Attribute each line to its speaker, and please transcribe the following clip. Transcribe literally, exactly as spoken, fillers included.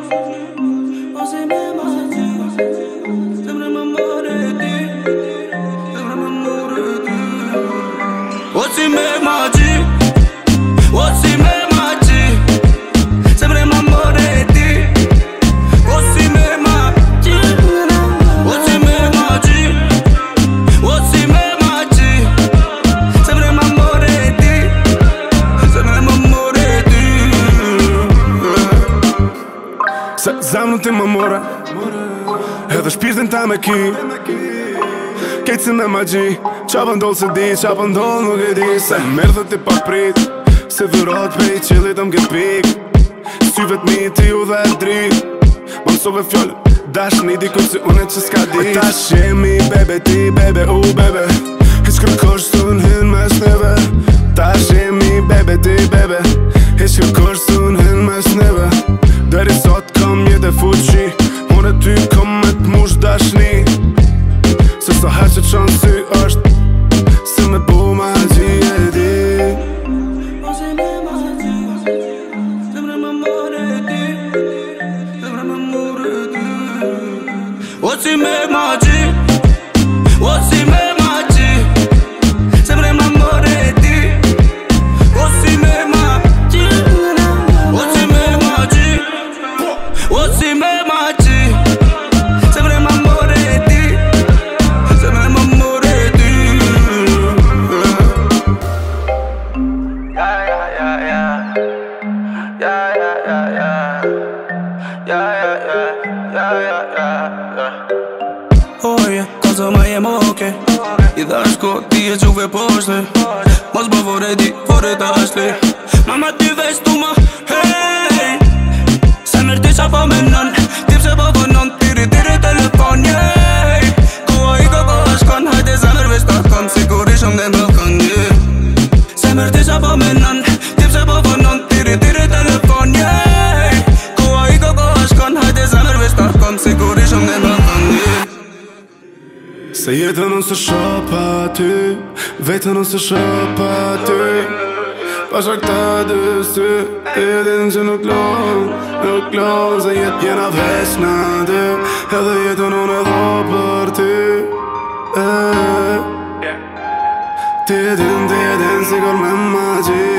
Speaker 1: O si me mangi, sempre m'amore di, sempre m'amore di. O si me mangi, o si me mangi, sempre m'amore di. O si me mangi, o si me mangi, o si me mangi, sempre m'amore di, sempre m'amore di.
Speaker 2: Se zemrën ti më more edhe shpirtin ta me ki Kejtë si me magji Qa pëndoll se di, qa pëndoll nuk e di Se mërë dhe ti pa prit Se dhurat pe i qilit më ke pik Syvet mi ti u dhe e drit Ma mësove fjollë Dash një dikut si une që s'ka dit Tash jemi bebe ti bebe u bebe Hiq kërkosh të n'hin mes neve Tash jemi bebe ti bebe Hiq kërkosh të n'hin mes neve Deri sot kam jetë e fuqi More ty kom me t'mush dashni Se sa her që qanë sy është Se me po ma gji e di
Speaker 1: O si me mangi, sempre m'amore di, sempre m'amore di. O si me mangi, o si me mangi, sempre m'amore di. O si me mangi, o si me mangi, o si me mangi, sempre m'amore di, sempre m'amore di. Yeah, yeah, yeah, yeah. Yeah, yeah, yeah, yeah. Yeah, yeah, yeah, yeah, yeah, yeah, yeah. Oh yeah, cosa mai jem okej I dhash ko ti e quve poshte Mos bë vore di, vore tashti Mama ty veç tu ma, hey Se mërë ti qa po menon Ti pse po vonon, tiri tiri telefon, yeah Koa i ko koa shkon, hajde zemër veç ta kom Sigur i shumë dhe më kon, yeah Se mërë ti qa po menon Ti pse po vonon, tiri tiri telefon, yeah Koa i ko koa shkon, hajde zemër veç ta kom Sigur i shumë dhe më kon, yeah
Speaker 2: Se jetën unë së shopa ty Vetën unë së shopa ty Pasha këta dy sy Edhin që nuk lon Nuk lon Se jetë jena veç në dy Edhe jetën unë edho për ty eh. Ti edhin, ti edhin Sigur me magji